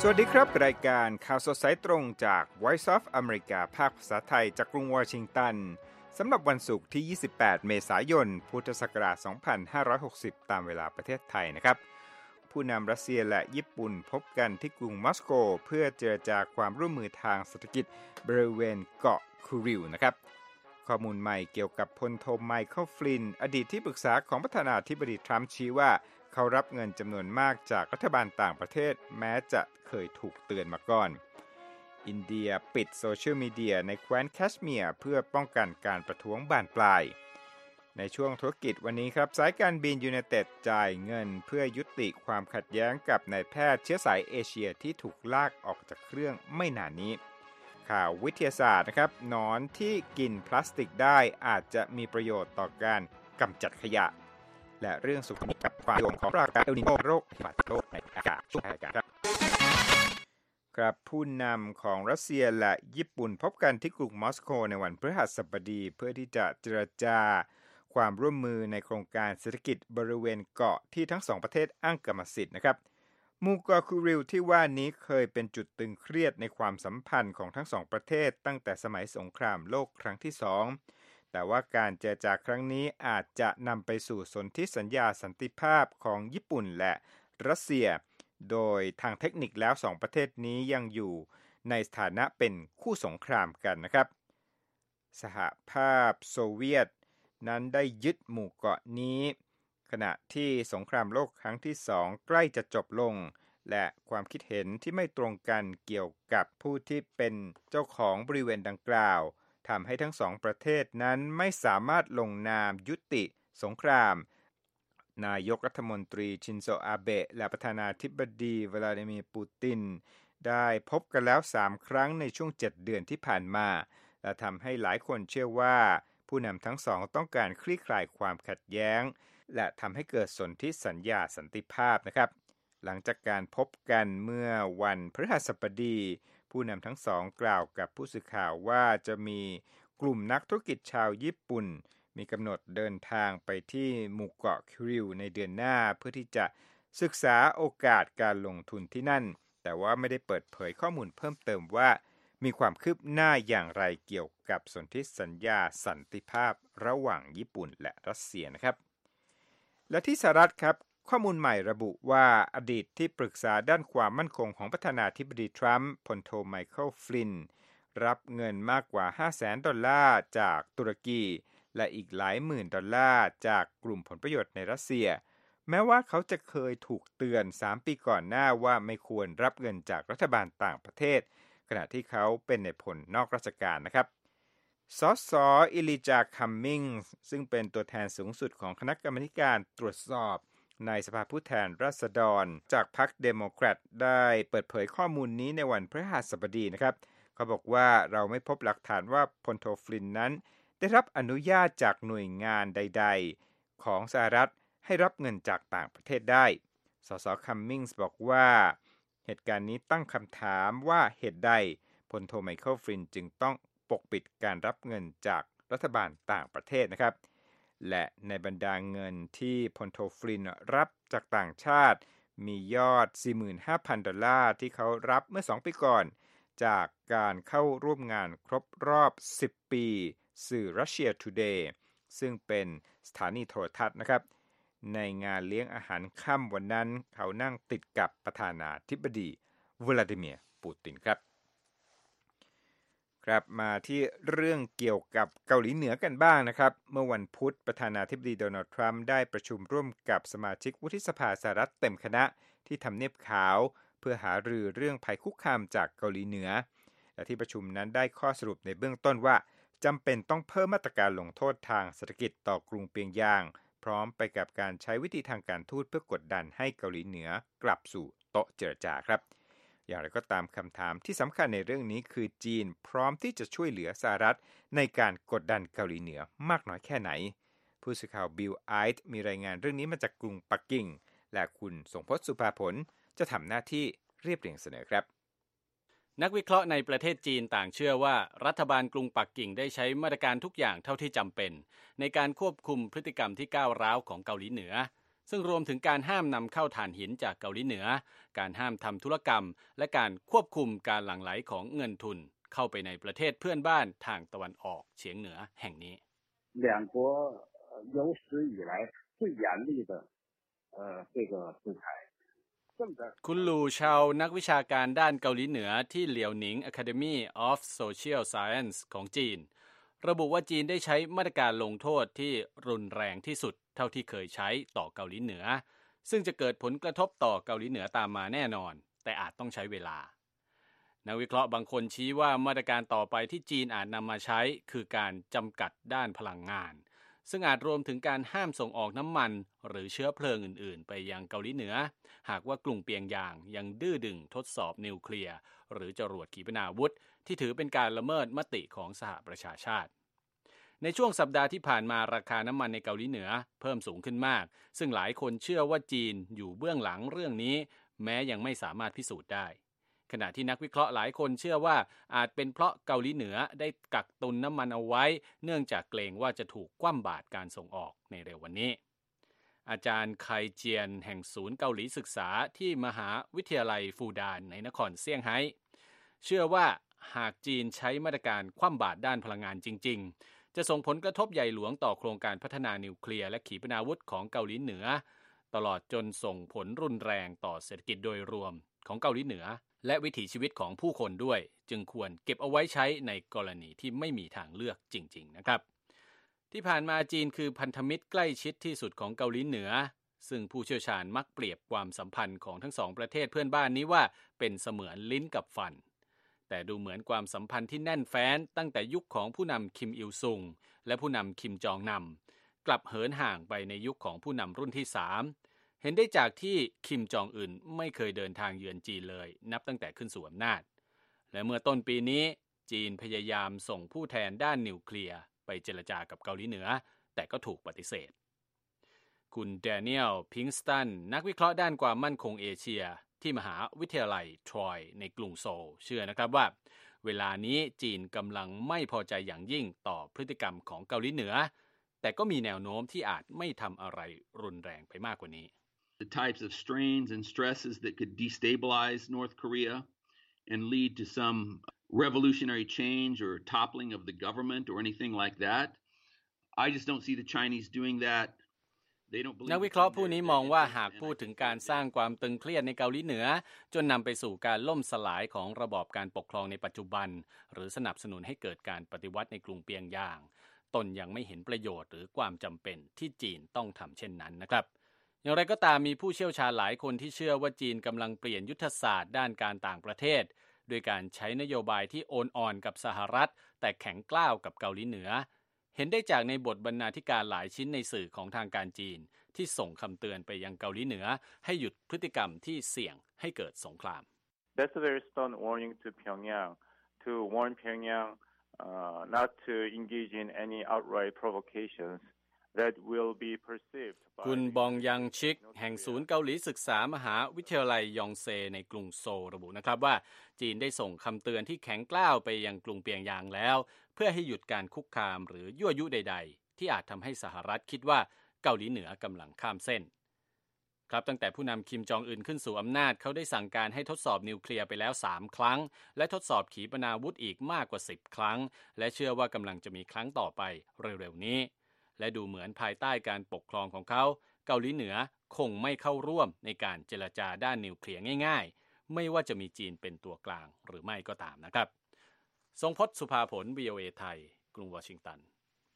วัสดีครับรายการข่าวสดสายตรงจาก Voice of America ภาคภาษาไทยจากกรุงวอชิงตันสำหรับวันศุกร์ที่ 28 เมษายน พุทธศักราช 2560 ตามเวลาประเทศไทยนะครับผู้นำรัสเซียและญี่ปุ่นพบกันที่กรุงมอสโกเพื่อเจรจาความร่วมมือทางเศรษฐกิจบริเวณเกาะคูริลนะครับข้อมูลใหม่เกี่ยวกับพลโทไมเคิลฟลินอดีตที่ปรึกษาของประธานาธิบดีทรัมป์ชี้ว่าเขารับเงินจำนวนมากจากรัฐบาลต่างประเทศแม้จะเคยถูกเตือนมาก่อนอินเดียปิดโซเชียลมีเดียในแคว้นแคชเมียร์เพื่อป้องกันการประท้วงบานปลายในช่วงธุรกิจวันนี้ครับสายการบินยูไนเต็ดจ่ายเงินเพื่อยุติความขัดแย้งกับนายแพทย์เชื้อสายเอเชียที่ถูกลากออกจากเครื่องไม่นานนี้ข่าววิทยาศาสตร์นะครับหนอนที่กินพลาสติกได้อาจจะมีประโยชน์ต่อการกำจัดขยะและเรื่องสุขภาพกับความโยงของปรากฏการณ์เอลนิโนโรคหิมะโลกในอากาศช่วงอากาศครับผู้นำของรัสเซียและญี่ปุ่นพบกันที่กรุงมอสโกในวันพฤหัสบดีเพื่อที่จะเจรจาความร่วมมือในโครงการเศรษฐกิจบริเวณเกาะที่ทั้งสองประเทศอ้างกรรมสิทธิ์นะครับหมู่เกาะคูริลที่ว่านี้เคยเป็นจุดตึงเครียดในความสัมพันธ์ของทั้งสองประเทศตั้งแต่สมัยสงครามโลกครั้งที่2แต่ว่าการเจรจาครั้งนี้อาจจะนำไปสู่สนธิสัญญาสันติภาพของญี่ปุ่นและรัสเซียโดยทางเทคนิคแล้วสองประเทศนี้ยังอยู่ในสถานะเป็นคู่สงครามกันนะครับสหภาพโซเวียตนั้นได้ยึดหมู่เกาะนี้ขณะที่สงครามโลกครั้งที่2ใกล้จะจบลงและความคิดเห็นที่ไม่ตรงกันเกี่ยวกับผู้ที่เป็นเจ้าของบริเวณดังกล่าวทำให้ทั้งสองประเทศนั้นไม่สามารถลงนามยุติสงครามนายกรัฐมนตรีชินโซอาเบะและประธานาธิบดีวลาดิเมียร์ปูตินได้พบกันแล้ว3ครั้งในช่วง7เดือนที่ผ่านมาและทำให้หลายคนเชื่อว่าผู้นำทั้งสองต้องการคลี่คลายความขัดแย้งและทำให้เกิดสนธิสัญญาสันติภาพนะครับหลังจากการพบกันเมื่อวันพฤหัสบดีผู้นำทั้งสองกล่าวกับผู้สื่อข่าวว่าจะมีกลุ่มนักธุรกิจชาวญี่ปุ่นมีกำหนดเดินทางไปที่หมู่เกาะคิริลในเดือนหน้าเพื่อที่จะศึกษาโอกาสการลงทุนที่นั่นแต่ว่าไม่ได้เปิดเผยข้อมูลเพิ่มเติมว่ามีความคืบหน้าอย่างไรเกี่ยวกับสนธิสัญญาสันติภาพระหว่างญี่ปุ่นและรัสเซียนะครับและที่สหรัฐครับข้อมูลใหม่ระบุว่าอดีตที่ปรึกษาด้านความมั่นคงของประธานาธิบดีทรัมป์พลโทไมเคิลฟลินรับเงินมากกว่า $500,000 จากตุรกีและอีกหลายหมื่นดอลลาร์จากกลุ่มผลประโยชน์ในรัสเซียแม้ว่าเขาจะเคยถูกเตือน3ปีก่อนหน้าว่าไม่ควรรับเงินจากรัฐบาลต่างประเทศขณะที่เขาเป็นในพลนอกราชการนะครับสส.อิลิจาคัมมิงส์ซึ่งเป็นตัวแทนสูงสุดของคณะกรรมาการตรวจสอบในสภาผู้แทนราษฎรจากพรรคเดโมแครตได้เปิดเผยข้อมูลนี้ในวันพฤหัสบดีนะครับเขาบอกว่าเราไม่พบหลักฐานว่าพลโทฟลินนั้นได้รับอนุญาตจากหน่วยงานใดๆของสหรัฐให้รับเงินจากต่างประเทศได้สส.คัมมิงส์บอกว่าเหตุการณ์นี้ตั้งคำถามว่าเหตุใดพลโทไมเคิลฟลินจึงต้องปกปิดการรับเงินจากรัฐบาลต่างประเทศนะครับและในบรรดาเงินที่พลโทฟลินรับจากต่างชาติมียอด $45,000 ที่เขารับเมื่อ2ปีก่อนจากการเข้าร่วมงานครบรอบ10ปีสื่อ Russia Today ซึ่งเป็นสถานีโทรทัศน์นะครับในงานเลี้ยงอาหารค่ำวันนั้นเขานั่งติดกับประธานาธิบดีวลาดิเมียร์ปูตินครับมาที่เรื่องเกี่ยวกับเกาหลีเหนือกันบ้างนะครับเมื่อวันพุธประธานาธิบดีโดนัลด์ทรัมป์ได้ประชุมร่วมกับสมาชิกวุฒิสภาสหรัฐเต็มคณะที่ทำเนียบขาวเพื่อหารือเรื่องภัยคุกคามจากเกาหลีเหนือและที่ประชุมนั้นได้ข้อสรุปในเบื้องต้นว่าจำเป็นต้องเพิ่มมาตรการลงโทษทางเศรษฐกิจต่อกรุงเปียงยางพร้อมไปกับการใช้วิธีทางการทูตเพื่อกดดันให้เกาหลีเหนือกลับสู่โต๊ะเจรจาครับอย่างไรก็ตามคำถามที่สำคัญในเรื่องนี้คือจีนพร้อมที่จะช่วยเหลือสหรัฐในการกดดันเกาหลีเหนือมากน้อยแค่ไหนผู้สื่อข่าวบิลไอท์มีรายงานเรื่องนี้มาจากกรุงปักกิ่งและคุณสงพจน์สุภาผลจะทำหน้าที่เรียบเรียงเสนอครับนักวิเคราะห์ในประเทศจีนต่างเชื่อว่ารัฐบาลกรุงปักกิ่งได้ใช้มาตรการทุกอย่างเท่าที่จำเป็นในการควบคุมพฤติกรรมที่ก้าวร้าวของเกาหลีเหนือซึ่งรวมถึงการห้ามนำเข้าถ่านหินจากเกาหลีเหนือการห้ามทำธุรกรรมและการควบคุมการหลั่งไหลของเงินทุนเข้าไปในประเทศเพื่อนบ้านทางตะวันออกเฉียงเหนือแห่งนี้两国有史以来最严厉的这个制裁คุณหลู่ชาวนักวิชาการด้านเกาหลีเหนือที่เหลียวหนิง Academy of Social Science ของจีนระบุว่าจีนได้ใช้มาตรการลงโทษที่รุนแรงที่สุดเท่าที่เคยใช้ต่อเกาหลีเหนือซึ่งจะเกิดผลกระทบต่อเกาหลีเหนือตามมาแน่นอนแต่อาจต้องใช้เวลานักวิเคราะห์บางคนชี้ว่ามาตรการต่อไปที่จีนอาจนำมาใช้คือการจำกัดด้านพลังงานซึ่งอาจรวมถึงการห้ามส่งออกน้ำมันหรือเชื้อเพลิงอื่นๆไปยังเกาหลีเหนือหากว่ากรุงเปียงยางยังดื้อดึงทดสอบนิวเคลียร์หรือจรวดขีปนาวุธที่ถือเป็นการละเมิดมติของสหประชาชาติในช่วงสัปดาห์ที่ผ่านมาราคาน้ำมันในเกาหลีเหนือเพิ่มสูงขึ้นมากซึ่งหลายคนเชื่อว่าจีนอยู่เบื้องหลังเรื่องนี้แม้ยังไม่สามารถพิสูจน์ได้ขณะที่นักวิเคราะห์หลายคนเชื่อว่าอาจเป็นเพราะเกาหลีเหนือได้กักตุนน้ำมันเอาไว้เนื่องจากเกรงว่าจะถูกคว่ำบาตรการส่งออกในเร็ววันนี้อาจารย์ไคเจียนแห่งศูนย์เกาหลีศึกษาที่มหาวิทยาลัยฟูดานในนครเซี่ยงไฮ้เชื่อว่าหากจีนใช้มาตรการคว่ำบาตรด้านพลังงานจริงๆจะส่งผลกระทบใหญ่หลวงต่อโครงการพัฒนานิวเคลียร์และขีปนาวุธของเกาหลีเหนือตลอดจนส่งผลรุนแรงต่อเศรษฐกิจโดยรวมของเกาหลีเหนือและวิถีชีวิตของผู้คนด้วยจึงควรเก็บเอาไว้ใช้ในกรณีที่ไม่มีทางเลือกจริงๆนะครับที่ผ่านมาจีนคือพันธมิตรใกล้ชิดที่สุดของเกาหลีเหนือซึ่งผู้เชี่ยวชาญมักเปรียบความสัมพันธ์ของทั้งสองประเทศเพื่อนบ้านนี้ว่าเป็นเสมือนลิ้นกับฟันแต่ดูเหมือนความสัมพันธ์ที่แน่นแฟ้นตั้งแต่ยุคของผู้นำคิมอิลซุงและผู้นำคิมจองนำกลับเหินห่างไปในยุคของผู้นำรุ่นที่3เห็นได้จากที่คิมจองอึนไม่เคยเดินทางเยือนจีนเลยนับตั้งแต่ขึ้นสู่อำนาจและเมื่อต้นปีนี้จีนพยายามส่งผู้แทนด้านนิวเคลียร์ไปเจรจากับเกาหลีเหนือแต่ก็ถูกปฏิเสธคุณแดเนียลพิงสตันนักวิเคราะห์ด้านความมั่นคงเอเชียที่มหาวิทยาลัยทรอยในกรุงโซลเชื่อนะครับว่าเวลานี้จีนกำลังไม่พอใจอย่างยิ่งต่อพฤติกรรมของเกาหลีเหนือแต่ก็มีแนวโน้มที่อาจไม่ทำอะไรรุนแรงไปมากกว่านี้ The types of strains and stresses that could destabilize North Korea and lead to some revolutionary change or toppling of the government or anything like that. I just don't see the Chinese doing that. นักวิเคราะห์ผู้นี้มองว่าหากพูดถึงการสร้างความตึงเครียดในเกาหลีเหนือจนนำไปสู่การล่มสลายของระบอบการปกครองในปัจจุบันหรือสนับสนุนให้เกิดการปฏิวัติในกรุงเปียงยางตนยังไม่เห็นประโยชน์หรือความจำเป็นที่จีนต้องทำเช่นนั้นนะครับอย่างไรก็ตามมีผู้เชี่ยวชาญหลายคนที่เชื่อว่าจีนกำลังเปลี่ยนยุทธศาสตร์ด้านการต่างประเทศโดยการใช้นโยบายที่โอนอ่อนกับสหรัฐแต่แข็งกร้าวกับเกาหลีเหนือเห็นได้จากในบทบรรณาธิการหลายชิ้นในสื่อของทางการจีนที่ส่งคำเตือนไปยังเกาหลีเหนือให้หยุดพฤติกรรมที่เสี่ยงให้เกิดสงคราม That's a very stern warning to Pyongyang to warn Pyongyang not to engage in any outright provocations that will be perceived คุณบองยังชิกแห่งศูนย์เกาหลีศึกษามหาวิทยาลัยยองเซในกรุงโซลระบุนะครับว่าจีนได้ส่งคำเตือนที่แข็งกร้าวไปยังกรุงเปียงยางแล้วเพื่อให้หยุดการคุกคามหรือยั่วยุใดๆที่อาจทำให้สหรัฐคิดว่าเกาหลีเหนือกำลังข้ามเส้นครับตั้งแต่ผู้นำคิมจองอึนขึ้นสู่อำนาจเขาได้สั่งการให้ทดสอบนิวเคลียร์ไปแล้ว3ครั้งและทดสอบขีปนาวุธอีกมากกว่า10ครั้งและเชื่อว่ากำลังจะมีครั้งต่อไปเร็วๆนี้และดูเหมือนภายใต้การปกครองของเขาเกาหลีเหนือคงไม่เข้าร่วมในการเจรจาด้านนิวเคลียร์ง่ายๆไม่ว่าจะมีจีนเป็นตัวกลางหรือไม่ก็ตามนะครับทรงพจน์ สุภาผล VOA ไทยกรุงวอชิงตัน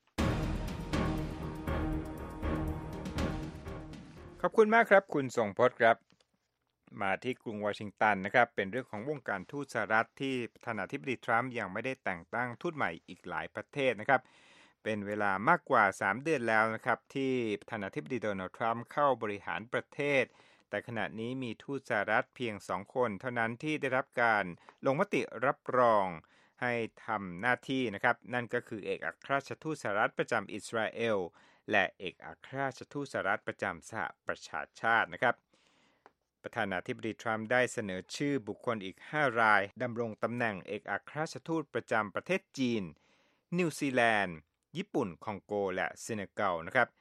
ขอบคุณมากครับคุณทรงพจน์ครับมาที่กรุงวอชิงตันนะครับเป็นเรื่องของวงการทูตสหรัฐที่ประธานาธิบดีทรัมป์ยังไม่ได้แต่งตั้งทูตใหม่อีกหลายประเทศนะครับเป็นเวลามากกว่า3เดือนแล้วนะครับที่ประธานาธิบดีโดนัลด์ทรัมป์เข้าบริหารประเทศแต่ขณะนี้มีทูตสหรัฐเพียง2คนเท่านั้นที่ได้รับการลงมติรับรองให้ทำหน้าที่นะครับนั่นก็คือเอกอัครราชทูตสหรัฐประจำอิสราเอลและเอกอัครราชทูตสหรัฐประจำสหประชาชาตินะครับประธานาธิบดีทรัมป์ได้เสนอชื่อบุคคลอีก5รายดำรงตำแหน่งเอกอัครราชทูตประจำประเทศจีนนิวซีแลนด์ญี่ปุ่นคองโกและเซเนกัลนะครับ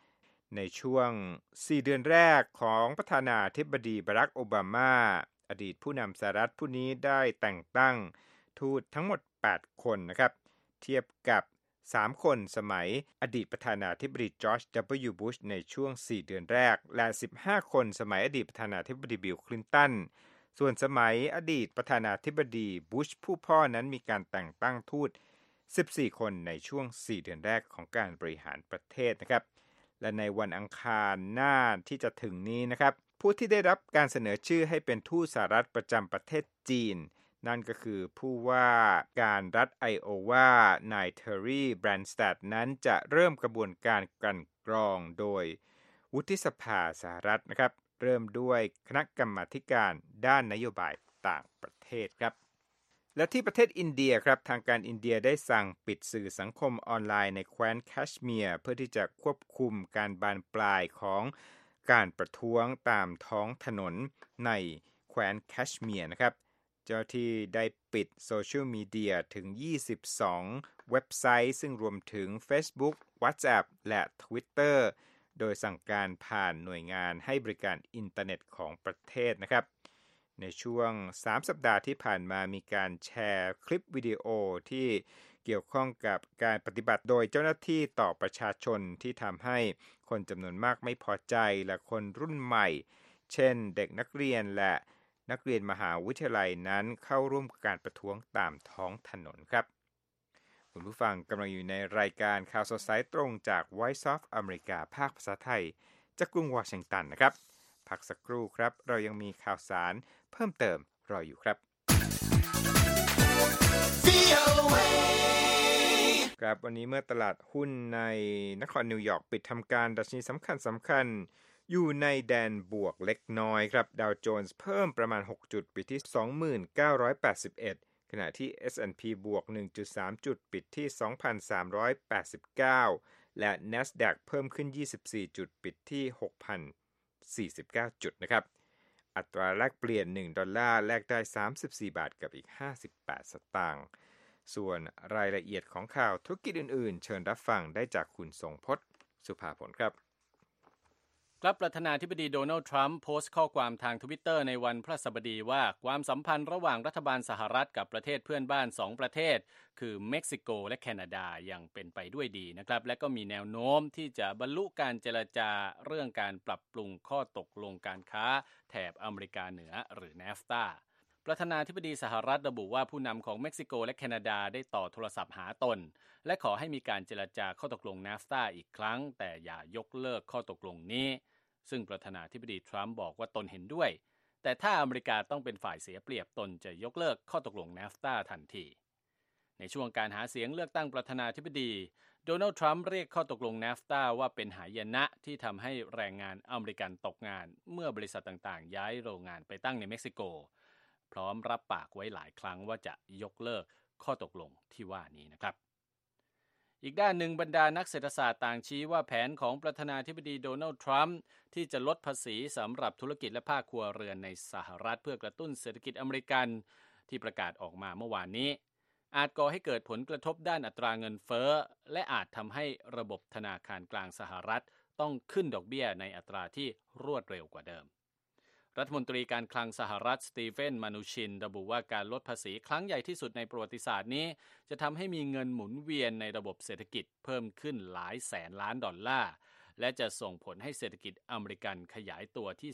ในช่วง4เดือนแรกของประธานาธิบดีบารักโอบามาอดีตผู้นำสหรัฐผู้นี้ได้แต่งตั้งทูตทั้งหมด8คนนะครับเทียบกับ3คนสมัยอดีตประธานาธิบดีจอร์จ W. บุชในช่วง4เดือนแรกและ15คนสมัยอดีตประธานาธิบดีบิล คลินตันส่วนสมัยอดีตประธานาธิบดีบุชผู้พ่อนั้นมีการแต่งตั้งทูต14คนในช่วง4เดือนแรกของการบริหารประเทศนะครับและในวันอังคารหน้าที่จะถึงนี้นะครับผู้ที่ได้รับการเสนอชื่อให้เป็นทูตสหรัฐประจำประเทศจีนนั่นก็คือผู้ว่าการรัฐไอโอวานายเทอร์รี่แบรนสตัดนั้นจะเริ่มกระบวนการกลั่นกรองโดยวุฒิสภาสหรัฐนะครับเริ่มด้วยคณะกรรมาธิการด้านนโยบายต่างประเทศครับและที่ประเทศอินเดียครับทางการอินเดียได้สั่งปิดสื่อสังคมออนไลน์ในแคว้นแคชเมียร์เพื่อที่จะควบคุมการบานปลายของการประท้วงตามท้องถนนในแคว้นแคชเมียร์นะครับเจ้าที่ได้ปิดโซเชียลมีเดียถึง22เว็บไซต์ซึ่งรวมถึง Facebook WhatsApp และ Twitter โดยสั่งการผ่านหน่วยงานให้บริการอินเทอร์เน็ตของประเทศนะครับในช่วง3สัปดาห์ที่ผ่านมามีการแชร์คลิปวิดีโอที่เกี่ยวข้องกับการปฏิบัติโดยเจ้าหน้าที่ต่อประชาชนที่ทำให้คนจำนวนมากไม่พอใจและคนรุ่นใหม่เช่นเด็กนักเรียนและนักเรียนมหาวิทยาลัยนั้นเข้าร่วมการประท้วงตามท้องถนนครับคุณผู้ฟังกำลังอยู่ในรายการข่าวสดสายตรงจาก Voice of America ภาคภาษาไทยจากกรุงวอชิงตันนะครับพักสักครู่ครับเรายังมีข่าวสารเพิ่มเติมรออยู่ครับครับวันนี้เมื่อตลาดหุ้นในนครนิวยอร์กปิดทำการดัชนีสำคัญอยู่ในแดนบวกเล็กน้อยครับดาวโจนส์เพิ่มประมาณ6จุดปิดที่ 2981 ขณะที่ S&P บวก 1.3 จุดปิดที่ 2,389 และ NASDAQ เพิ่มขึ้น24จุดปิดที่ 6,049 จุดนะครับอัตราแลกเปลี่ยน$1แลกได้34บาทกับอีก58สตางค์ส่วนรายละเอียดของข่าวธุรกิจอื่นๆเชิญรับฟังได้จากคุณทรงพจน์สุภาผลครับประธานาธิบดีโดนัลด์ทรัมป์โพสต์ข้อความทาง Twitter ในวันพฤหัสบดีว่าความสัมพันธ์ระหว่างรัฐบาลสหรัฐกับประเทศเพื่อนบ้าน2ประเทศคือเม็กซิโกและแคนาดายังเป็นไปด้วยดีนะครับและก็มีแนวโน้มที่จะบรรลุการเจรจาเรื่องการปรับปรุงข้อตกลงการค้าแถบอเมริกาเหนือหรือ NAFTA ประธานาธิบดีสหรัฐระบุว่าผู้นำของเม็กซิโกและแคนาดาได้ต่อโทรศัพท์หาตนและขอให้มีการเจรจาข้อตกลง NAFTA อีกครั้งแต่อย่ายกเลิกข้อตกลงนี้ซึ่งประธานาธิบดีทรัมป์บอกว่าตนเห็นด้วยแต่ถ้าอเมริกาต้องเป็นฝ่ายเสียเปรียบตนจะยกเลิกข้อตกลง NAFTA ทันทีในช่วงการหาเสียงเลือกตั้งประธานาธิบดีโดนัลด์ทรัมป์เรียกข้อตกลง NAFTA ว่าเป็นหายนะที่ทำให้แรงงานอเมริกันตกงานเมื่อบริษัทต่างๆย้ายโรงงานไปตั้งในเม็กซิโกพร้อมรับปากไว้หลายครั้งว่าจะยกเลิกข้อตกลงที่ว่านี้นะครับอีกด้านหนึ่งบรรดานักเศรษฐศาสตร์ต่างชี้ว่าแผนของประธานาธิบดีโดนัลด์ทรัมป์ที่จะลดภาษีสำหรับธุรกิจและภาคครัวเรือนในสหรัฐเพื่อกระตุ้นเศรษฐกิจอเมริกันที่ประกาศออกมาเมื่อวานนี้อาจก่อให้เกิดผลกระทบด้านอัตราเงินเฟ้อและอาจทำให้ระบบธนาคารกลางสหรัฐต้องขึ้นดอกเบี้ยในอัตราที่รวดเร็วกว่าเดิมรัฐมนตรีการคลังสหรัฐสตีเฟน มานูชินระบุว่าการลดภาษีครั้งใหญ่ที่สุดในประวัติศาสตร์นี้จะทำให้มีเงินหมุนเวียนในระบบเศรษฐกิจเพิ่มขึ้นหลายแสนล้านดอลลาร์และจะส่งผลให้เศรษฐกิจอเมริกันขยายตัวที่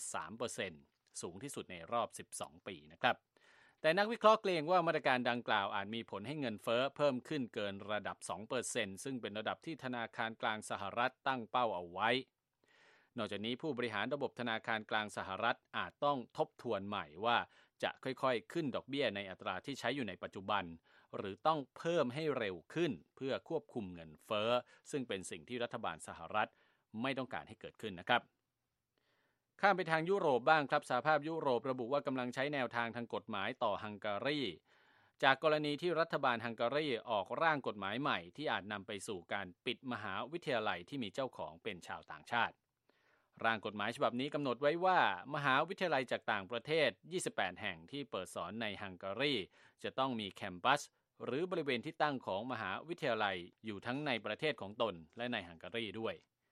3% สูงที่สุดในรอบ12ปีนะครับแต่นักวิเคราะห์เกรงว่ามาตรการดังกล่าวอาจมีผลให้เงินเฟ้อเพิ่มขึ้นเกินระดับ 2% ซึ่งเป็นระดับที่ธนาคารกลางสหรัฐตั้งเป้าเอาไว้นอกจากนี้ผู้บริหารระบบธนาคารกลางสหรัฐอาจต้องทบทวนใหม่ว่าจะค่อยๆขึ้นดอกเบี้ยในอัตราที่ใช้อยู่ในปัจจุบันหรือต้องเพิ่มให้เร็วขึ้นเพื่อควบคุมเงินเฟ้อซึ่งเป็นสิ่งที่รัฐบาลสหรัฐไม่ต้องการให้เกิดขึ้นนะครับข้ามไปทางยุโรปบ้างครับสหภาพยุโรประบุว่ากำลังใช้แนวทางทางกฎหมายต่อฮังการีจากกรณีที่รัฐบาลฮังการีออกร่างกฎหมายใหม่ที่อาจนำไปสู่การปิดมหาวิทยาลัยที่มีเจ้าของเป็นชาวต่างชาติร่างกฎหมายฉบับนี้กำหนดไว้ว่ามหาวิทยาลัยจากต่างประเทศ28แห่งที่เปิดสอนในฮังการีจะต้องมีแคมปัสหรือบริเวณที่ตั้งของมหาวิทยาลัยอยู่ทั้งในประเทศของตนและในฮังการีด้วย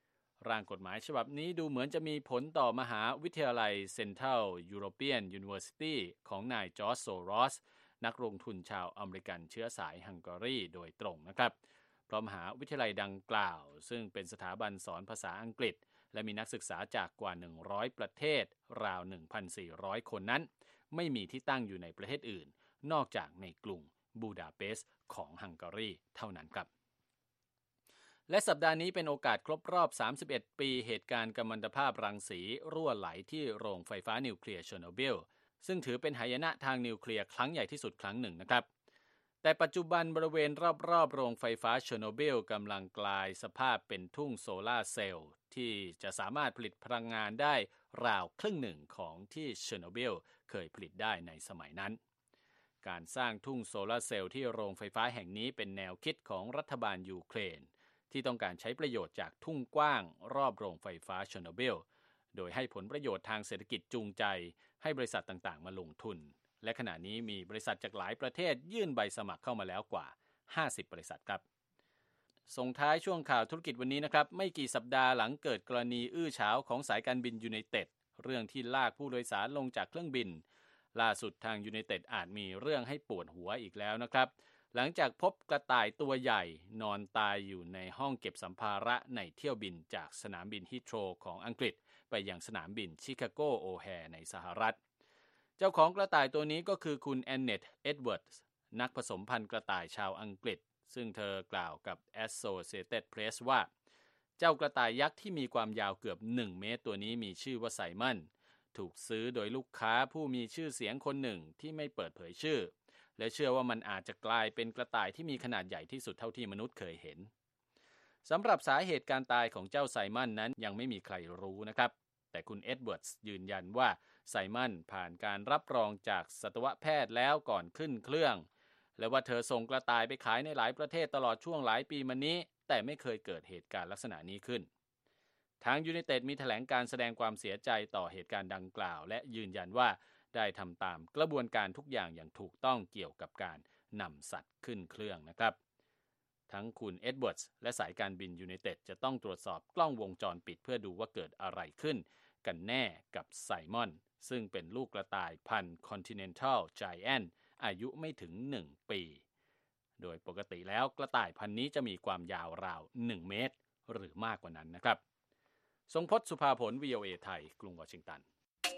ร่างกฎหมายฉบับนี้ดูเหมือนจะมีผลต่อมหาวิทยาลัย Central European University ของนายจอร์จโซรอสนักลงทุนชาวอเมริกันเชื้อสายฮังการีโดยตรงนะครับเพราะมหาวิทยาลัยดังกล่าวซึ่งเป็นสถาบันสอนภาษาอังกฤษและมีนักศึกษาจากกว่า100ประเทศราว 1,400 คนนั้นไม่มีที่ตั้งอยู่ในประเทศอื่นนอกจากในกรุงบูดาเปสต์ของฮังการีเท่านั้นครับและสัปดาห์นี้เป็นโอกาสครบรอบ31ปีเหตุการณ์กัมมันตภาพรังสีรั่วไหลที่โรงไฟฟ้านิวเคลียร์เชอร์โนบิลซึ่งถือเป็นหายนะทางนิวเคลียร์ครั้งใหญ่ที่สุดครั้งหนึ่งนะครับแต่ปัจจุบันบริเวณรอบๆโรงไฟฟ้าเชอร์โนบิลกำลังกลายสภาพเป็นทุ่งโซลาร์เซลล์ที่จะสามารถผลิตพลังงานได้ราวครึ่งหนึ่งของที่เชอร์โนบิลเคยผลิตได้ในสมัยนั้นการสร้างทุ่งโซลาร์เซลล์ที่โรงไฟฟ้าแห่งนี้เป็นแนวคิดของรัฐบาลยูเครนที่ต้องการใช้ประโยชน์จากทุ่งกว้างรอบโรงไฟฟ้าเชอร์โนบิลโดยให้ผลประโยชน์ทางเศรษฐกิจจูงใจให้บริษัทต่างๆมาลงทุนและขณะนี้มีบริษัทจากหลายประเทศยื่นใบสมัครเข้ามาแล้วกว่า50บริษัทครับส่งท้ายช่วงข่าวธุรกิจวันนี้นะครับไม่กี่สัปดาห์หลังเกิดกรณีอื้อฉาวของสายการบินยูไนเต็ดเรื่องที่ลากผู้โดยสารลงจากเครื่องบินล่าสุดทางยูไนเต็ดอาจมีเรื่องให้ปวดหัวอีกแล้วนะครับหลังจากพบกระต่ายตัวใหญ่นอนตายอยู่ในห้องเก็บสัมภาระในเที่ยวบินจากสนามบินฮีทโรว์ของอังกฤษไปยังสนามบินชิคาโกโอแฮร์ในสหรัฐเจ้าของกระต่ายตัวนี้ก็คือคุณแอนเนตต์เอ็ดเวิร์ดส์นักผสมพันธุ์กระต่ายชาวอังกฤษซึ่งเธอกล่าวกับ Associated Press ว่าเจ้ากระต่ายยักษ์ที่มีความยาวเกือบ1เมตรตัวนี้มีชื่อว่าไซมอนถูกซื้อโดยลูกค้าผู้มีชื่อเสียงคนหนึ่งที่ไม่เปิดเผยชื่อและเชื่อว่ามันอาจจะกลายเป็นกระต่ายที่มีขนาดใหญ่ที่สุดเท่าที่มนุษย์เคยเห็นสำหรับสาเหตุการตายของเจ้าไซมอนนั้นยังไม่มีใครรู้นะครับแต่คุณเอ็ดเวิร์ดส์ยืนยันว่าไซมอนผ่านการรับรองจากสัตวแพทย์แล้วก่อนขึ้นเครื่องและว่าเธอส่งกระต่ายไปขายในหลายประเทศตลอดช่วงหลายปีมานี้แต่ไม่เคยเกิดเหตุการณ์ลักษณะนี้ขึ้นทางยูไนเต็ดมีแถลงการแสดงความเสียใจต่อเหตุการณ์ดังกล่าวและยืนยันว่าได้ทำตามกระบวนการทุกอย่างอย่างถูกต้องเกี่ยวกับการนำสัตว์ขึ้นเครื่องนะครับทั้งคุณเอ็ดเวิร์ดส์และสายการบินยูไนเต็ดจะต้องตรวจสอบกล้องวงจรปิดเพื่อดูว่าเกิดอะไรขึ้นกันแน่กับไซมอนซึ่งเป็นลูกกระต่ายพันธุ์ Continental Giant อายุไม่ถึง1ปีโดยปกติแล้วกระต่ายพันธุ์นี้จะมีความยาวราว1เมตรหรือมากกว่านั้นนะครับทรงพจน์สุภาผล VOA ไทยกรุงวอชิงตัน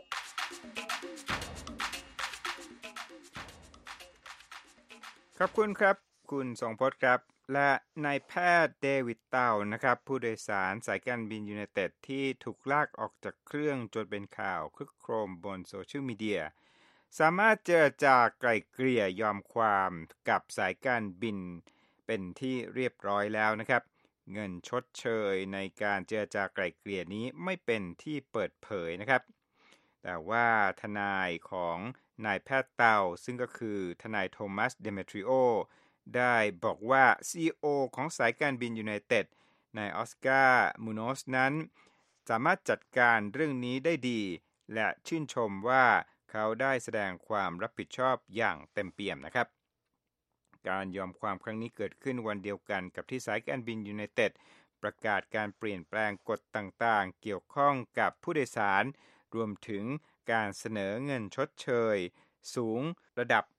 ขอบคุณครับคุณทรงพจน์ครับและนายแพทย์เดวิดเต่านะครับผู้โดยสารสายการบินยูไนเต็ดที่ถูกลากออกจากเครื่องจนเป็นข่าวครึกโครมบนโซเชียลมีเดียสามารถเจรจาไกล่เกลี่ยยอมความกับสายการบินเป็นที่เรียบร้อยแล้วนะครับเงินชดเชยในการเจรจาไกล่เกลี่ยนี้ไม่เป็นที่เปิดเผยนะครับแต่ว่าทนายของนายแพทย์เต่าซึ่งก็คือทนายโทมัสเดเมทริโอได้บอกว่า CEO ของสายการบินยูไนเต็ดนายออสการ์มูโนสนั้นสามารถจัดการเรื่องนี้ได้ดีและชื่นชมว่าเขาได้แสดงความรับผิดชอบอย่างเต็มเปี่ยมนะครับการยอมความครั้งนี้เกิดขึ้นวันเดียวกันกับที่สายการบินยูไนเต็ดประกาศการเปลี่ยนแปลงกฎต่างๆเกี่ยวข้องกับผู้โดยสารรวมถึงการเสนอเงินชดเชยสูงระดับ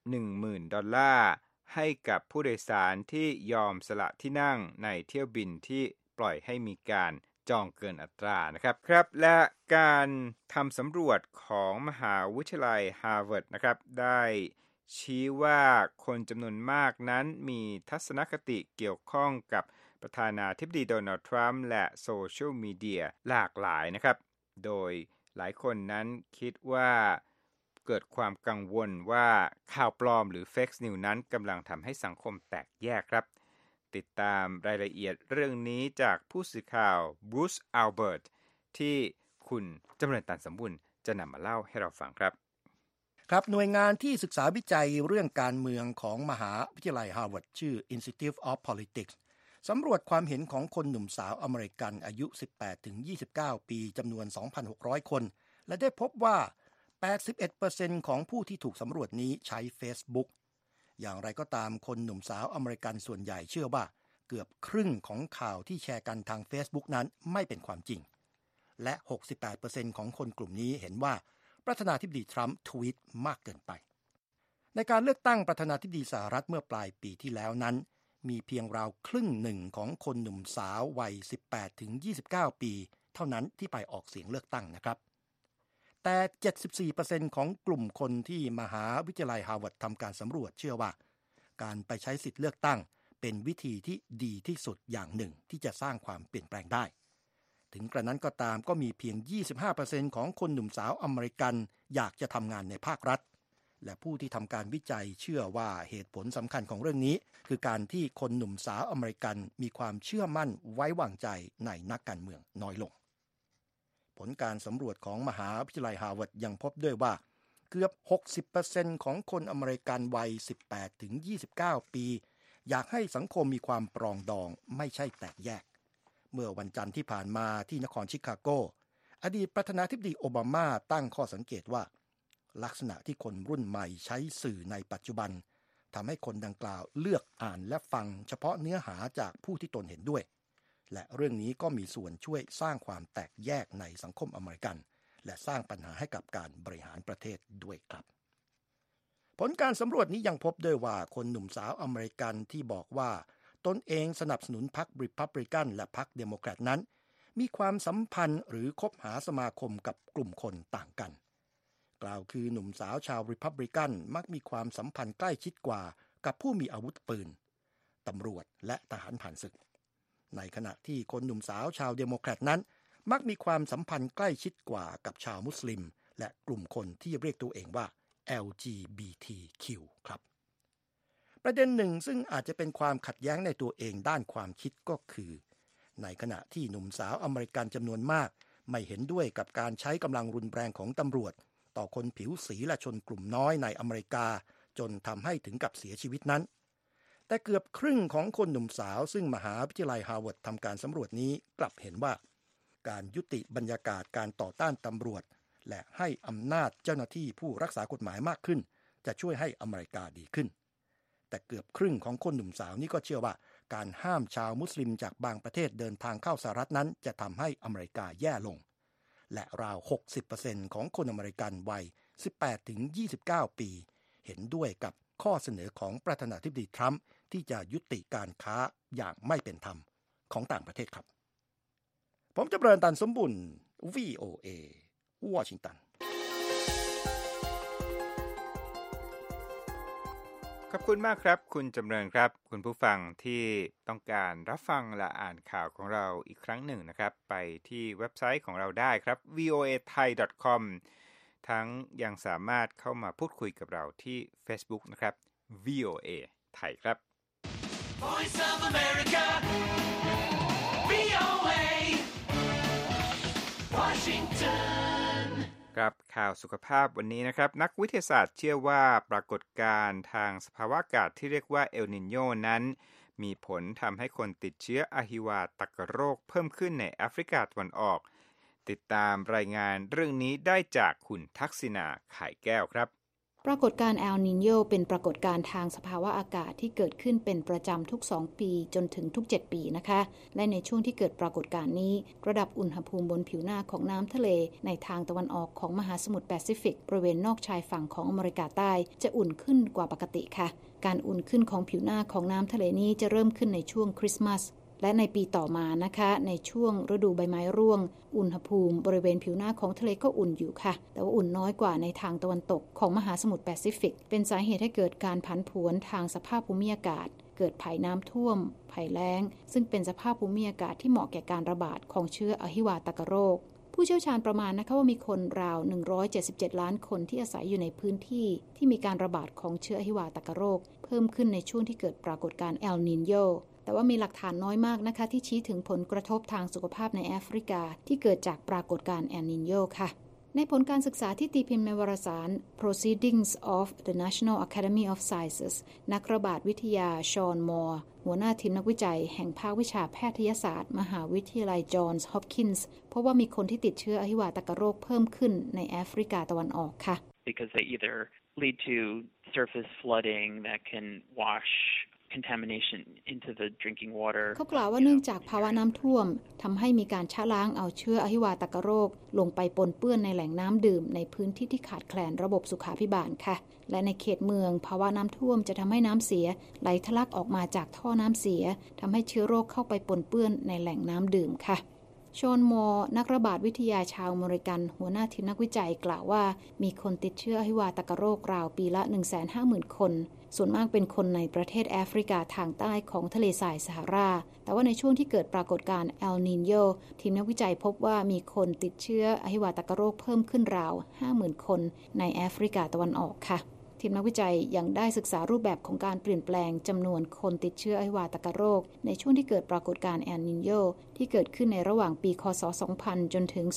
$10,000 ให้กับผู้โดยสารที่ยอมสละที่นั่งในเที่ยวบินที่ปล่อยให้มีการจองเกินอัตรานะครับและการทำสำรวจของมหาวิทยาลัยฮาร์วาร์ดนะครับได้ชี้ว่าคนจำนวนมากนั้นมีทัศนคติเกี่ยวข้องกับประธานาธิบดีโดนัลด์ทรัมป์และโซเชียลมีเดียหลากหลายนะครับโดยหลายคนนั้นคิดว่าเกิดความกังวลว่าข่าวปลอมหรือ Fake News นั้นกำลังทำให้สังคมแตกแยกครับติดตามรายละเอียดเรื่องนี้จากผู้สื่อข่าวบรูซอัลเบิร์ตที่คุณจำเริญตันสมบูรณ์จะนำมาเล่าให้เราฟังครับหน่วยงานที่ศึกษาวิจัยเรื่องการเมืองของมหาวิทยาลัยฮาร์วาร์ดชื่อ Institute of Politics สำรวจความเห็นของคนหนุ่มสาวอเมริกันอายุ 18-29 ปีจำนวน 2,600 คนและได้พบว่า 81% ของผู้ที่ถูกสำรวจนี้ใช้ Facebook อย่างไรก็ตามคนหนุ่มสาวอเมริกันส่วนใหญ่เชื่อว่าเกือบครึ่งของข่าวที่แชร์กันทาง Facebook นั้นไม่เป็นความจริงและ 68% ของคนกลุ่มนี้เห็นว่าประธานาธิบดีทรัมป์ทวีตมากเกินไปในการเลือกตั้งประธานาธิบดีสหรัฐเมื่อปลายปีที่แล้วนั้นมีเพียงราวครึ่งหนึ่งของคนหนุ่มสาววัย 18-29 ปีเท่านั้นที่ไปออกเสียงเลือกตั้งนะครับแต่ 74% ของกลุ่มคนที่มหาวิทยาลัยฮาร์วาร์ดทำการสำรวจเชื่อว่าการไปใช้สิทธิเลือกตั้งเป็นวิธีที่ดีที่สุดอย่างหนึ่งที่จะสร้างความเปลี่ยนแปลงได้ถึงกระนั้นก็ตามก็มีเพียง 25% ของคนหนุ่มสาวอเมริกันอยากจะทำงานในภาครัฐและผู้ที่ทำการวิจัยเชื่อว่าเหตุผลสำคัญของเรื่องนี้คือการที่คนหนุ่มสาวอเมริกันมีความเชื่อมั่นไว้วางใจในนักการเมืองน้อยลงผลการสำรวจของมหาวิทยาลัยฮาร์วาร์ดยังพบด้วยว่าเกือบ 60% ของคนอเมริกันวัย 18-29 ปีอยากให้สังคมมีความปรองดองไม่ใช่แตกแยกเมื่อวันจันทร์ที่ผ่านมาที่นครชิคาโกอดีตประธานาธิบดีโอบามาตั้งข้อสังเกตว่าลักษณะที่คนรุ่นใหม่ใช้สื่อในปัจจุบันทำให้คนดังกล่าวเลือกอ่านและฟังเฉพาะเนื้อหาจากผู้ที่ตนเห็นด้วยและเรื่องนี้ก็มีส่วนช่วยสร้างความแตกแยกในสังคมอเมริกันและสร้างปัญหาให้กับการบริหารประเทศด้วยครับผลการสำรวจนี้ยังพบด้วยว่าคนหนุ่มสาวอเมริกันที่บอกว่าตนเองสนับสนุนพรรครีพับลิกันและพรรคเดโมแครตนั้นมีความสัมพันธ์หรือคบหาสมาคมกับกลุ่มคนต่างกันกล่าวคือหนุ่มสาวชาวรีพับลิกันมักมีความสัมพันธ์ใกล้ชิดกว่ากับผู้มีอาวุธปืนตำรวจและทหารผ่านศึกในขณะที่คนหนุ่มสาวชาวเดโมแครตนั้นมักมีความสัมพันธ์ใกล้ชิดกว่ากับชาวมุสลิมและกลุ่มคนที่เรียกตัวเองว่า LGBTQ ครับประเด็นหนึ่งซึ่งอาจจะเป็นความขัดแย้งในตัวเองด้านความคิดก็คือในขณะที่หนุ่มสาวอเมริกันจำนวนมากไม่เห็นด้วยกับการใช้กำลังรุนแรงของตำรวจต่อคนผิวสีและชนกลุ่มน้อยในอเมริกาจนทำให้ถึงกับเสียชีวิตนั้นแต่เกือบครึ่งของคนหนุ่มสาวซึ่งมหาวิทยาลัยฮาร์วาร์ดทำการสำรวจนี้กลับเห็นว่าการยุติบรรยากาศการต่อต้านตำรวจและให้อำนาจเจ้าหน้าที่ผู้รักษากฎหมายมากขึ้นจะช่วยให้อเมริกาดีขึ้นแต่เกือบครึ่งของคนหนุ่มสาวนี้ก็เชื่อว่าการห้ามชาวมุสลิมจากบางประเทศเดินทางเข้าสหรัฐนั้นจะทำให้อเมริกาแย่ลงและราว 60% ของคนอเมริกันวัย 18-29 ปีเห็นด้วยกับข้อเสนอของประธานาธิบดีทรัมป์ที่จะยุติการค้าอย่างไม่เป็นธรรมของต่างประเทศครับผมจำเริญตันสมบุญ VOA วอชิงตันขอบคุณมากครับคุณจำเริญครับคุณผู้ฟังที่ต้องการรับฟังและอ่านข่าวของเราอีกครั้งหนึ่งนะครับไปที่เว็บไซต์ของเราได้ครับ voathai.com ทั้งยังสามารถเข้ามาพูดคุยกับเราที่ Facebook นะครับ VOA ไทยครับ Voice of America VOA Washington ครับข่าวสุขภาพวันนี้นะครับนักวิทยาศาสตร์เชื่อว่าปรากฏการณ์ทางสภาวะอากาศที่เรียกว่าเอลนิโญนั้นมีผลทำให้คนติดเชื้ออะฮิวาตกโรคเพิ่มขึ้นในแอฟริกาตะวันออกติดตามรายงานเรื่องนี้ได้จากคุณทักษิณาไข่แก้วครับปรากฏการณ์เอลนีโญเป็นปรากฏการณ์ทางสภาวะอากาศที่เกิดขึ้นเป็นประจำทุก2ปีจนถึงทุก7ปีนะคะและในช่วงที่เกิดปรากฏการณ์นี้ระดับอุณหภูมิบนผิวหน้าของน้ำทะเลในทางตะวันออกของมหาสมุทรแปซิฟิกบริเวณนอกชายฝั่งของอเมริกาใต้จะอุ่นขึ้นกว่าปกติค่ะการอุ่นขึ้นของผิวหน้าของน้ำทะเลนี้จะเริ่มขึ้นในช่วงคริสต์มาสและในปีต่อมานะคะในช่วงฤดูใบไม้ร่วงอุณหภูมิบริเวณผิวหน้าของทะเลก็อุ่นอยู่ค่ะแต่ว่าอุ่นน้อยกว่าในทางตะวันตกของมหาสมุทรแปซิฟิกเป็นสาเหตุให้เกิดการผันผวนทางสภาพภูมิอากาศเกิดภัยน้ำท่วมภัยแล้งซึ่งเป็นสภาพภูมิอากาศที่เหมาะแก่การระบาดของเชื้ออะฮิวาตกโรคผู้เชี่ยวชาญประมาณนะคะว่ามีคนราว177ล้านคนที่อาศัยอยู่ในพื้นที่ที่มีการระบาดของเชื้ออะฮิวาตกโรคเพิ่มขึ้นในช่วงที่เกิดปรากฏการณ์เอลนีโญแต่ว่ามีหลักฐานน้อยมากนะคะที่ชี้ถึงผลกระทบทางสุขภาพในแอฟริกาที่เกิดจากปรากฏการณ์เอลนีโญค่ะในผลการศึกษาที่ตีพิมพ์ในวารสาร Proceedings of the National Academy of Sciences นักระบาดวิทยาชอนมอร์หัวหน้าทีมนักวิจัยแห่งภาควิชาแพทยศาสตร์มหาวิทยาลัยจอห์นส์ฮอปกินส์เพราะว่ามีคนที่ติดเชื้ออะฮิวาตกโรคเพิ่มขึ้นในแอฟริกาตะวันออกค่ะ Because they either lead to surface flooding that can wash contamination into the drinking water เขากล่าวว่าเนื่องจากภาวะน้ำท่วมทำให้มีการชะล้างเอาเชื้ออหิวาตกโรคลงไปปนเปื้อนในแหล่งน้ำดื่มในพื้นที่ที่ขาดแคลนระบบสุขาภิบาลค่ะและในเขตเมืองภาวะน้ำท่วมจะทำให้น้ำเสียไหลทะลักออกมาจากท่อน้ำเสียทำให้เชื้อโรคเข้าไปปนเปื้อนในแหล่งน้ำดื่มค่ะชอนมอร์นักระบาดวิทยาชาวอเมริกันหัวหน้าทีมนักวิจัยกล่าวว่ามีคนติดเชื้ออหิวาตกโรคราวปีละ 150,000 คนส่วนมากเป็นคนในประเทศแอฟริกาทางใต้ของทะเลทรายซาฮาราแต่ว่าในช่วงที่เกิดปรากฏการณ์เอลนีโญทีมนักวิจัยพบว่ามีคนติดเชื้ออหิวาตกโรคเพิ่มขึ้นราว 50,000 คนในแอฟริกาตะวันออกค่ะทีมนักวิจัยยังได้ศึกษารูปแบบของการเปลี่ยนแปลงจำนวนคนติดเชื้ออหิวาตกโรคในช่วงที่เกิดปรากฏการณ์เอลนีโญที่เกิดขึ้นในระหว่างปีคศ 2000 จนถึง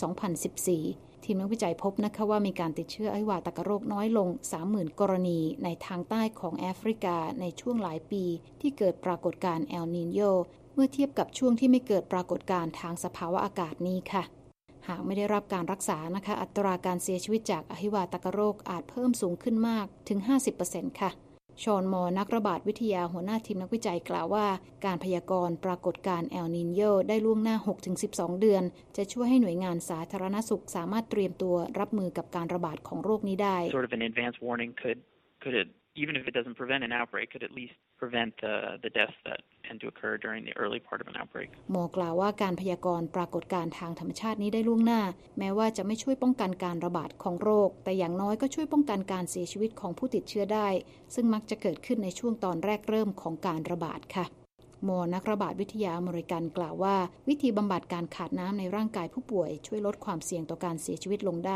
2014 ทีมนักวิจัยพบนะคะว่ามีการติดเชื้ออหิวาตกโรคน้อยลง 30,000 กรณีในทางใต้ของแอฟริกาในช่วงหลายปีที่เกิดปรากฏการณ์เอลนีโญเมื่อเทียบกับช่วงที่ไม่เกิดปรากฏการณ์ทางสภาวะอากาศนี้ค่ะหากไม่ได้รับการรักษานะคะอัตราการเสียชีวิตจากอหิวาตกโรคอาจเพิ่มสูงขึ้นมากถึง 50% ค่ะชอนมอร์นักระบาดวิทยาหัวหน้าทีมนักวิจัยกล่าวว่าการพยากรณ์ปรากฏการณ์เอลนีโญได้ล่วงหน้า 6-12 เดือนจะช่วยให้หน่วยงานสาธารณสุขสามารถเตรียมตัวรับมือกับการระบาดของโรคนี้ได้ Sort of an advance warning could it even if it doesn't prevent an outbreak could at least prevent the deaths that tend to occur during the early part of an outbreak หมอกล่าวว่าการพยากรณ์ปรากฏการณ์ทางธรรมชาตินี้ได้ล่วงหน้าแม้ว่าจะไม่ช่วยป้องกันการระบาดของโรคแต่อย่างน้อยก็ช่วยป้องกันการเสียชีวิตของผู้ติดเชื้อได้ซึ่งมักจะเกิดขึ้นในช่วงตอนแรกเริ่มของการระบาดค่ะหมอนักระบาดวิทยาอเมริกันกล่าวว่าวิธีบำบัดการขาดน้ำในร่างกายผู้ป่วยช่วยลดความเสี่ยงต่อการเสียชีวิตลงได้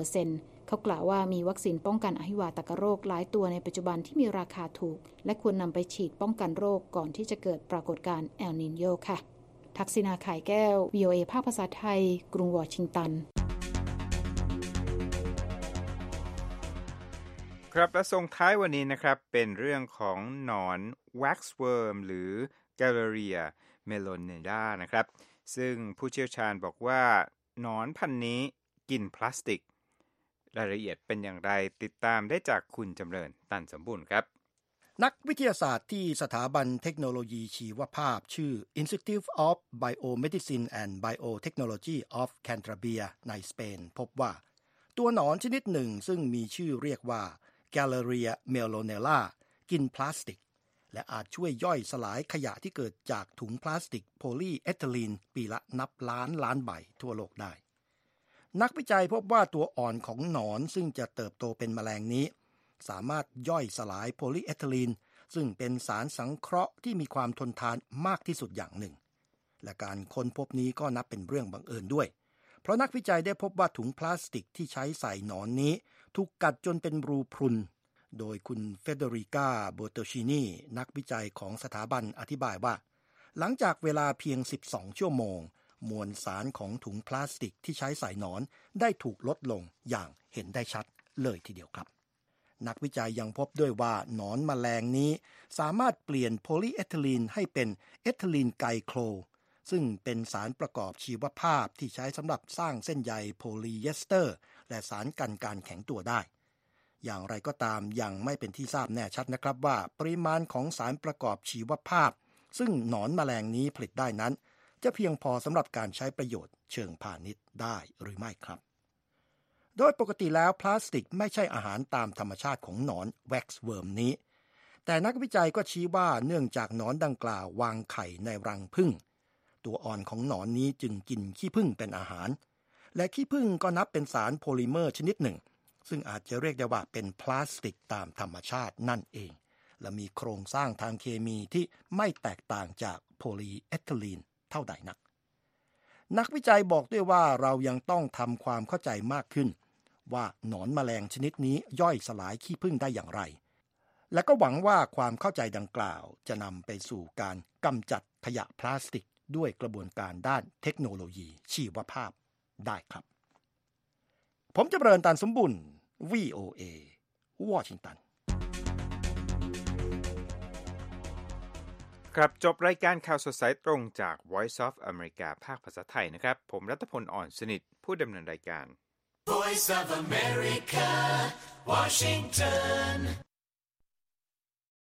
1%เขากล่าวว่ามีวัคซีนป้องกันอหิวาตกโรคหลายตัวในปัจจุบันที่มีราคาถูกและควรนำไปฉีดป้องกันโรคก่อนที่จะเกิดปรากฏการณ์เอลนีโญค่ะทักษิณา ข่ายแก้ว VOA ภาคภาษาไทยกรุงวอชิงตันครับและส่งท้ายวันนี้นะครับเป็นเรื่องของหนอน waxworm หรือ Galleria melonella นะครับซึ่งผู้เชี่ยวชาญบอกว่าหนอนพันธุ์นี้กินพลาสติกรายละเอียดเป็นอย่างไรติดตามได้จากคุณจำเริญตันสมบูรณ์ครับนักวิทยาศาสตร์ที่สถาบันเทคโนโลยีชีวภาพชื่อ Institute of Biomedicine and Biotechnology of Cantabria ในสเปนพบว่าตัวหนอนชนิดหนึ่งซึ่งมีชื่อเรียกว่า Galleria melonella กินพลาสติกและอาจช่วยย่อยสลายขยะที่เกิดจากถุงพลาสติกโพลีเอทิลีนปีละนับล้านใบทั่วโลกได้นักวิจัยพบว่าตัวอ่อนของหนอนซึ่งจะเติบโตเป็นแมลงนี้สามารถย่อยสลายโพลีเอทิลีนซึ่งเป็นสารสังเคราะห์ที่มีความทนทานมากที่สุดอย่างหนึ่งและการค้นพบนี้ก็นับเป็นเรื่องบังเอิญด้วยเพราะนักวิจัยได้พบว่าถุงพลาสติกที่ใช้ใส่หนอนนี้ถูกกัดจนเป็นรูพรุนโดยคุณเฟเดริกาโบโตชินีนักวิจัยของสถาบันอธิบายว่าหลังจากเวลาเพียง12ชั่วโมงมวลสารของถุงพลาสติกที่ใช้ใส่หนอนได้ถูกลดลงอย่างเห็นได้ชัดเลยทีเดียวครับนักวิจัยยังพบด้วยว่าหนอนแมลงนี้สามารถเปลี่ยนโพลีเอทิลีนให้เป็นเอทิลีนไกลโคลซึ่งเป็นสารประกอบชีวภาพที่ใช้สำหรับสร้างเส้นใยโพลีเอสเตอร์และสารกันการแข็งตัวได้อย่างไรก็ตามยังไม่เป็นที่ทราบแน่ชัดนะครับว่าปริมาณของสารประกอบชีวภาพซึ่งหนอนแมลงนี้ผลิตได้นั้นจะเพียงพอสำหรับการใช้ประโยชน์เชิงพาณิชย์ได้หรือไม่ครับโดยปกติแล้วพลาสติกไม่ใช่อาหารตามธรรมชาติของหนอนแว็กซ์เวิร์มนี้แต่นักวิจัยก็ชี้ว่าเนื่องจากหนอนดังกล่าววางไข่ในรังผึ้งตัวอ่อนของหนอนนี้จึงกินขี้ผึ้งเป็นอาหารและขี้ผึ้งก็นับเป็นสารโพลิเมอร์ชนิดหนึ่งซึ่งอาจจะเรียกได้ว่าเป็นพลาสติกตามธรรมชาตินั่นเองและมีโครงสร้างทางเคมีที่ไม่แตกต่างจากโพลีเอทิลีนเท่าใดนักนักวิจัยบอกด้วยว่าเรายังต้องทำความเข้าใจมากขึ้นว่าหนอนแมลงชนิดนี้ย่อยสลายขี้ผึ้งได้อย่างไรและก็หวังว่าความเข้าใจดังกล่าวจะนำไปสู่การกำจัดขยะพลาสติกด้วยกระบวนการด้านเทคโนโลยีชีวภาพได้ครับผมจำเริญตันสมบุญ VOA วอชิงตันครับจบรายการข่าวสดสายตรงจาก Voice of America ภาคภาษาไทยนะครับผมรัตพล อ่อนสนิทผู้ดำเนินรายการ Voice of America Washington